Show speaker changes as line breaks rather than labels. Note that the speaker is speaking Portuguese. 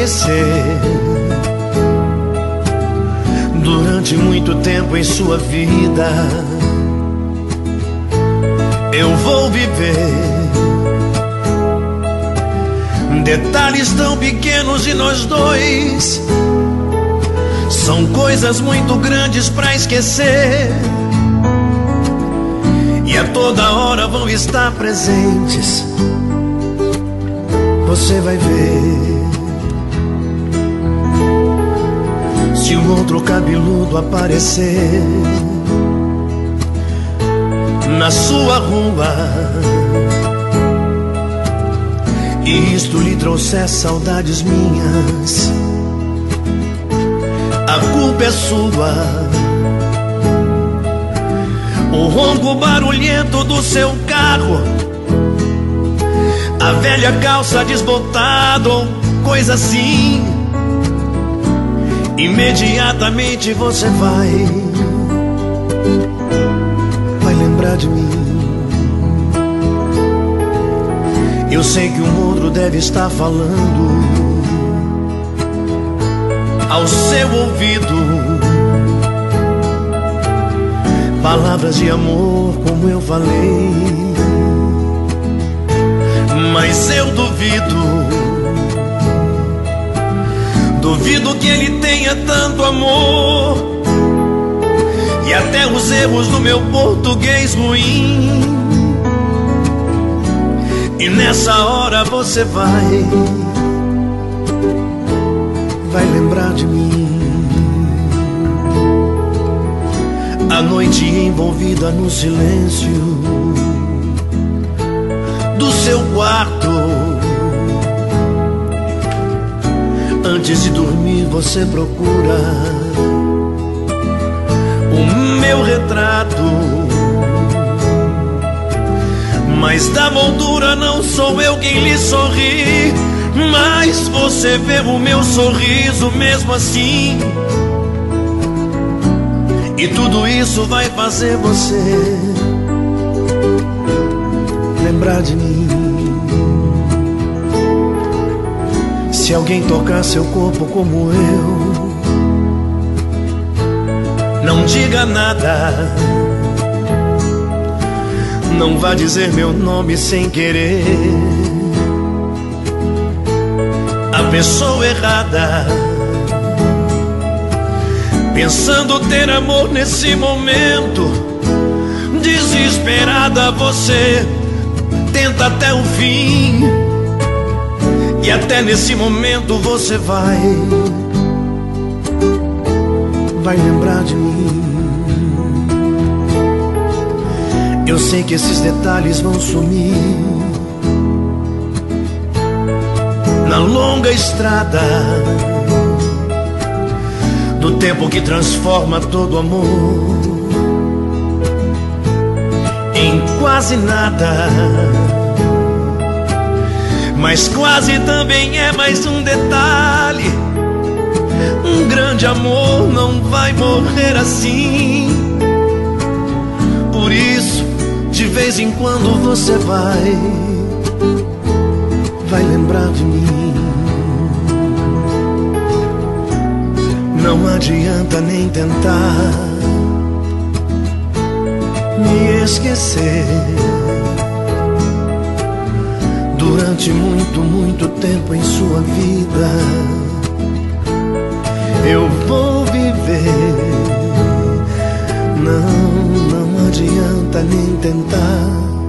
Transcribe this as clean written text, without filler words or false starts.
esquecer. Durante muito tempo em sua vida eu vou viver detalhes tão pequenos de nós dois. São coisas muito grandes pra esquecer, e a toda hora vão estar presentes. Você vai ver. Se um outro cabeludo aparecer na sua rua e isto lhe trouxer saudades minhas, a culpa é sua. O ronco barulhento do seu carro, a velha calça desbotada ou coisa assim, imediatamente você vai lembrar de mim. Eu sei que um outro deve estar falando ao seu ouvido palavras de amor como eu falei, mas eu duvido que ele tenha tanto amor. E até os erros do meu português ruim, e nessa hora você vai lembrar de mim. A noite envolvida no silêncio do seu quarto, antes de dormir você procura o meu retrato, mas da moldura não sou eu quem lhe sorri, mas você vê o meu sorriso mesmo assim. E tudo isso vai fazer você lembrar de mim. Se alguém tocar seu corpo como eu, não diga nada. Não vá dizer meu nome sem querer. A pessoa errada, pensando ter amor nesse momento, desesperada você tenta até o fim. E até nesse momento você vai lembrar de mim. Eu sei que esses detalhes vão sumir na longa estrada do tempo que transforma todo amor em quase nada. Mas quase também é mais um detalhe. Um grande amor não vai morrer assim. Por isso, de vez em quando você vai lembrar de mim. Não adianta nem tentar me esquecer. Durante muito, muito tempo em sua vida eu vou viver. Não adianta nem tentar